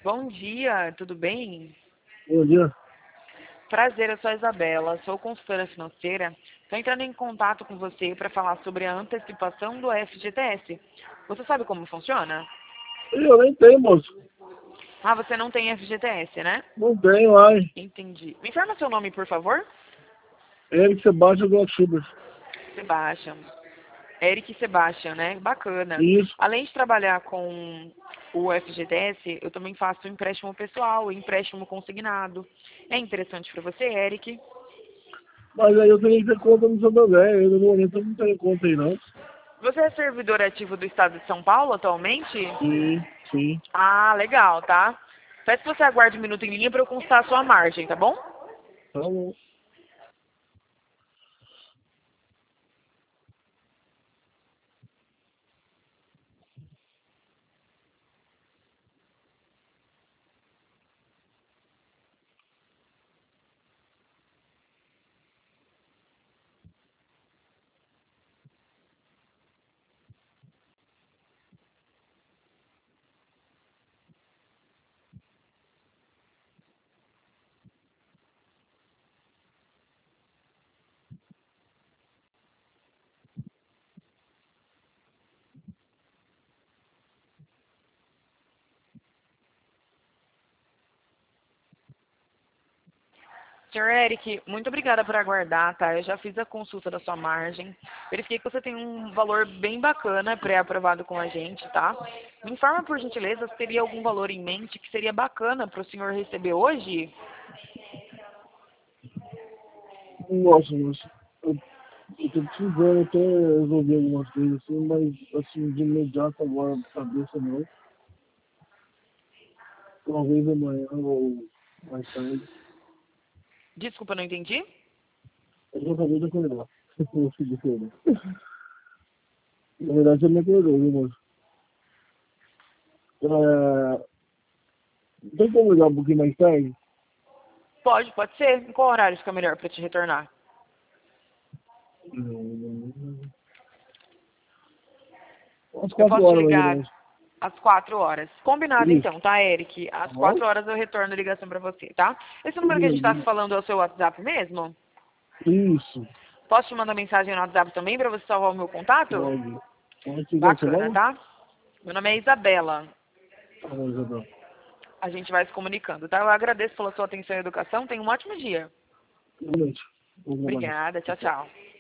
Bom dia, tudo bem? Bom dia. Prazer, eu sou a Isabela, sou consultora financeira. Estou entrando em contato com você para falar sobre a antecipação do FGTS. Você sabe como funciona? Eu nem tenho, moço. Ah, você não tem FGTS, né? Não tenho, ai. Entendi. Me informa seu nome, por favor? Eric Sebastião do Schubert. Sebastian. Eric Sebastian, né? Bacana. Isso. Além de trabalhar com o FGTS, eu também faço empréstimo pessoal, empréstimo consignado. É interessante para você, Eric? Mas aí eu tenho que ter conta no Santander. Eu no momento eu não tenho conta aí, não. Você é servidor ativo do Estado de São Paulo atualmente? Sim, sim. Ah, legal, tá? Peço que você aguarde um minuto em linha para eu constar a sua margem, tá bom? Tá bom. Senhor Eric, muito obrigada por aguardar, tá? Eu já fiz a consulta da sua margem. Verifiquei que você tem um valor bem bacana pré-aprovado com a gente, tá? Me informa, por gentileza, se teria algum valor em mente que seria bacana para o senhor receber hoje? Nossa, moço. Eu tô precisando até resolver algumas coisas assim, mas assim, de imediato agora, cabeça não. Talvez amanhã ou mais tarde. Desculpa, não entendi? Eu já acabei de acordar. Eu consegui acordar. Na verdade, eu me acordou, viu, moço? Tem como ligar um pouquinho mais tarde? Pode ser. Em qual horário fica melhor para te retornar? Umas Eu 4 posso te horas mais ou ligar menos. às 4 horas. Combinado Isso. então, tá, Eric? Tá Às bom? 4 horas eu retorno a ligação pra você, tá? Esse número que a gente tá se Beleza. falando é o seu WhatsApp mesmo? Isso. Posso te mandar mensagem no WhatsApp também pra você salvar o meu contato? Pode. Pode te dar seu Bacana, nome? tá? Meu nome é Isabela. Tá bom, Isabel. A gente vai se comunicando, tá? Eu agradeço pela sua atenção e educação. Tenha um ótimo dia. Boa noite. Bom trabalho. Obrigada. Tchau, tchau.